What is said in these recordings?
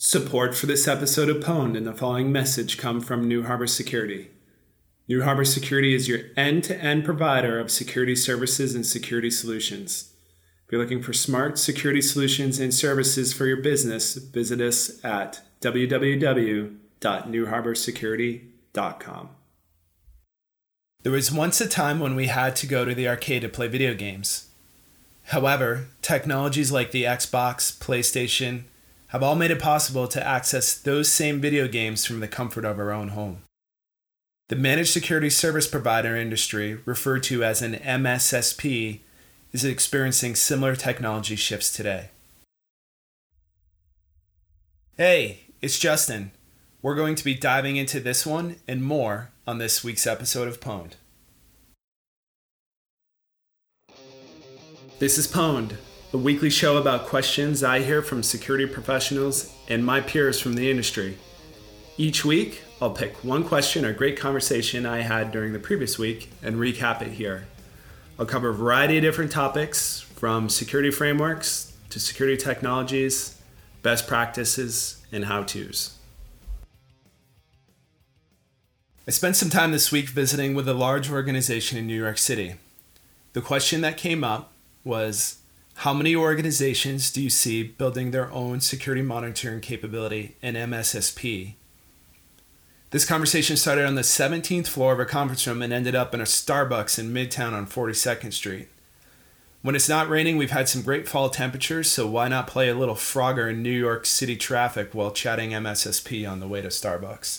Support for this episode of Pwned and the following message come from New Harbor Security. New Harbor Security is your end-to-end provider of security services and security solutions. If you're looking for smart security solutions and services for your business, visit us at www.newharborsecurity.com. There was once a time when we had to go to the arcade to play video games. However, technologies like the Xbox, PlayStation, have all made it possible to access those same video games from the comfort of our own home. The managed security service provider industry, referred to as an MSSP, is experiencing similar technology shifts today. Hey, it's Justin. We're going to be diving into this one and more on this week's episode of Pwned. This is Pwned, a weekly show about questions I hear from security professionals and my peers from the industry. Each week, I'll pick one question or great conversation I had during the previous week and recap it here. I'll cover a variety of different topics, from security frameworks to security technologies, best practices, and how-tos. I spent some time this week visiting with a large organization in New York City. The question that came up was, how many organizations do you see building their own security monitoring capability in MSSP? This conversation started on the 17th floor of a conference room and ended up in a Starbucks in Midtown on 42nd Street. When it's not raining, we've had some great fall temperatures, so why not play a little Frogger in New York City traffic while chatting MSSP on the way to Starbucks?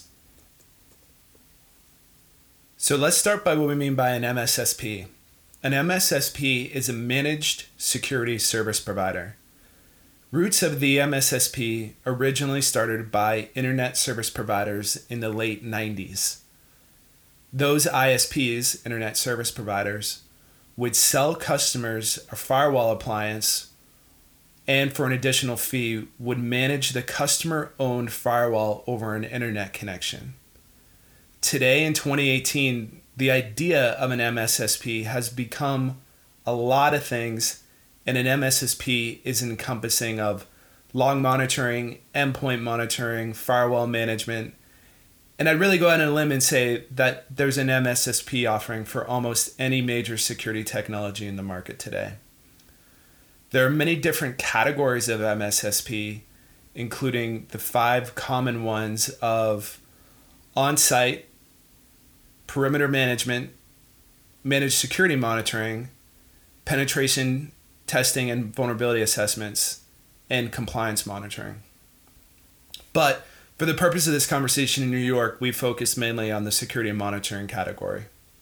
So let's start by what we mean by an MSSP. An MSSP is a managed security service provider. Roots of the MSSP originally started by internet service providers in the late 90s. Those ISPs, internet service providers, would sell customers a firewall appliance and for an additional fee would manage the customer-owned firewall over an internet connection. Today in 2018, the idea of an MSSP has become a lot of things, and an MSSP is encompassing of log monitoring, endpoint monitoring, firewall management, and I'd really go out on a limb and say that there's an MSSP offering for almost any major security technology in the market today. There are many different categories of MSSP, including the 5 common ones of on-site, perimeter management, managed security monitoring, penetration testing and vulnerability assessments, and compliance monitoring. But for the purpose of this conversation in New York, we focus mainly on the security monitoring category.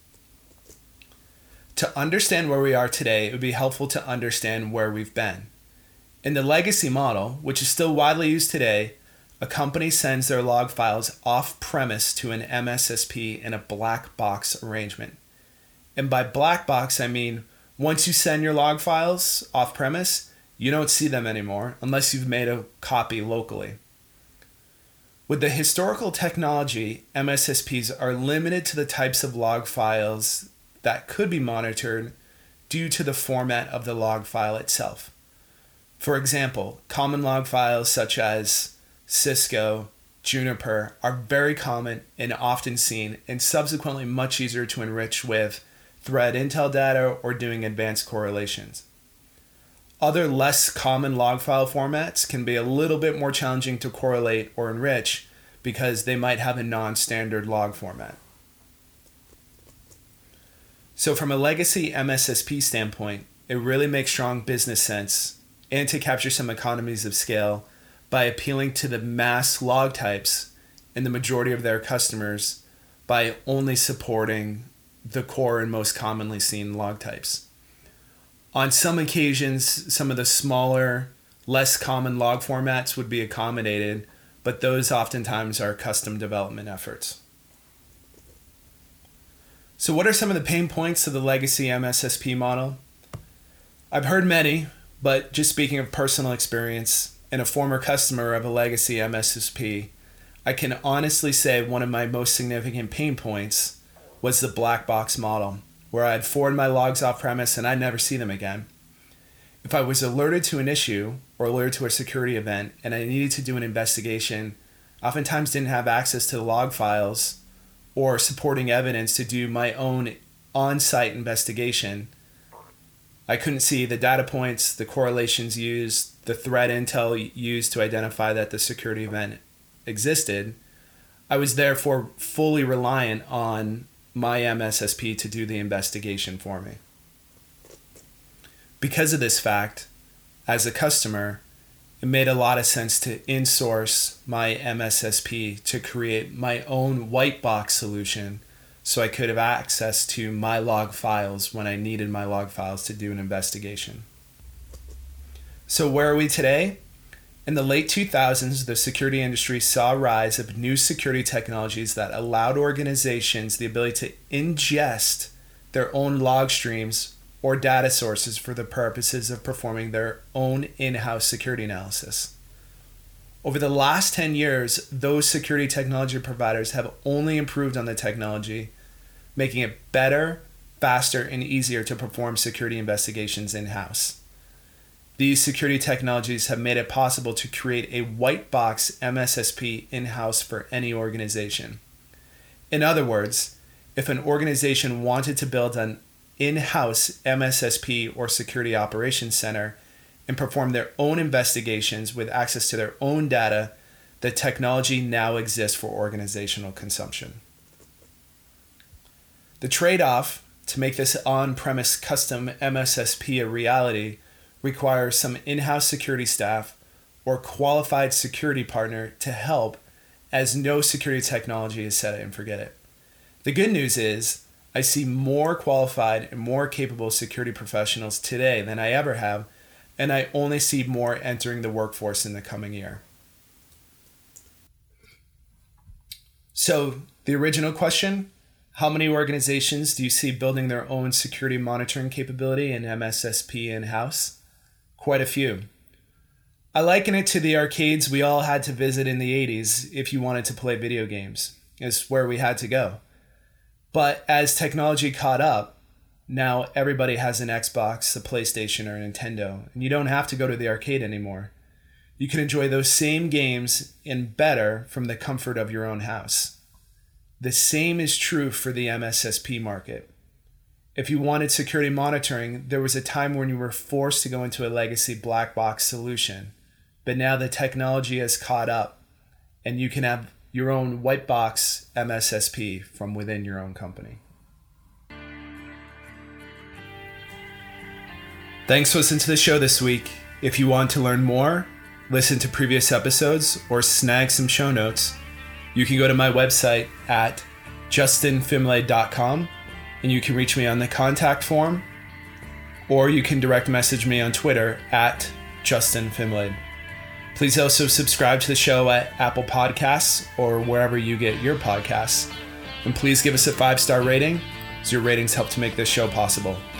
To understand where we are today, it would be helpful to understand where we've been. In the legacy model, which is still widely used today, a company sends their log files off-premise to an MSSP in a black box arrangement. And by black box, I mean once you send your log files off-premise, you don't see them anymore unless you've made a copy locally. With the historical technology, MSSPs are limited to the types of log files that could be monitored due to the format of the log file itself. For example, common log files such as Cisco, Juniper are very common and often seen, and subsequently much easier to enrich with threat intel data or doing advanced correlations. Other less common log file formats can be a little bit more challenging to correlate or enrich because they might have a non-standard log format. So from a legacy MSSP standpoint, it really makes strong business sense and to capture some economies of scale by appealing to the mass log types and the majority of their customers by only supporting the core and most commonly seen log types. On some occasions, some of the smaller, less common log formats would be accommodated, but those oftentimes are custom development efforts. So what are some of the pain points of the legacy MSSP model? I've heard many, but just speaking of personal experience, and a former customer of a legacy MSSP, I can honestly say one of my most significant pain points was the black box model, where I'd forward my logs off premise and I'd never see them again. If I was alerted to an issue or alerted to a security event and I needed to do an investigation, I oftentimes didn't have access to the log files or supporting evidence to do my own on-site investigation. I couldn't see the data points, the correlations used, the threat intel used to identify that the security event existed. I was therefore fully reliant on my MSSP to do the investigation for me. Because of this fact, as a customer, it made a lot of sense to insource my MSSP to create my own white box solution so I could have access to my log files when I needed my log files to do an investigation. So where are we today? In the late 2000s, the security industry saw a rise of new security technologies that allowed organizations the ability to ingest their own log streams or data sources for the purposes of performing their own in-house security analysis. Over the last 10 years, those security technology providers have only improved on the technology, making it better, faster, and easier to perform security investigations in-house. These security technologies have made it possible to create a white box MSSP in-house for any organization. In other words, if an organization wanted to build an in-house MSSP or security operations center and perform their own investigations with access to their own data, the technology now exists for organizational consumption. The trade-off to make this on-premise custom MSSP a reality requires some in-house security staff or qualified security partner to help, as no security technology is set it and forget it. The good news is I see more qualified and more capable security professionals today than I ever have, and I only see more entering the workforce in the coming year. So the original question, how many organizations do you see building their own security monitoring capability in MSSP in-house? Quite a few. I liken it to the arcades we all had to visit in the 80s if you wanted to play video games. It's where we had to go. But as technology caught up, now everybody has an Xbox, a PlayStation, or a Nintendo, and you don't have to go to the arcade anymore. You can enjoy those same games and better from the comfort of your own house. The same is true for the MSSP market. If you wanted security monitoring, there was a time when you were forced to go into a legacy black box solution, but now the technology has caught up and you can have your own white box MSSP from within your own company. Thanks for listening to the show this week. If you want to learn more, listen to previous episodes, or snag some show notes, you can go to my website at justinfimlay.com and you can reach me on the contact form, or you can direct message me on Twitter at justinfimlay. Please also subscribe to the show at Apple Podcasts or wherever you get your podcasts. And please give us a 5-star rating, as your ratings help to make this show possible.